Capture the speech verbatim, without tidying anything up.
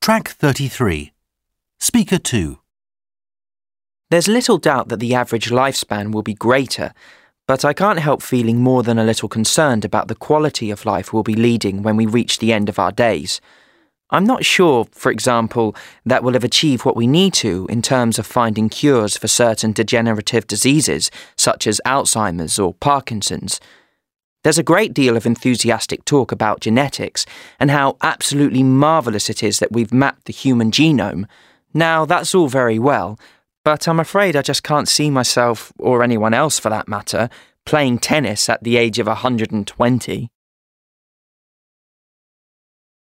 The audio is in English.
Track thirty-three. Speaker two. There's little doubt that the average lifespan will be greater, but I can't help feeling more than a little concerned about the quality of life we'll be leading when we reach the end of our days. I'm not sure, for example, that we'll have achieved what we need to in terms of finding cures for certain degenerative diseases such as Alzheimer's or Parkinson's. There's a great deal of enthusiastic talk about genetics and how absolutely marvellous it is that we've mapped the human genome. Now, that's all very well, but I'm afraid I just can't see myself, or anyone else for that matter, playing tennis at the age of one hundred twenty.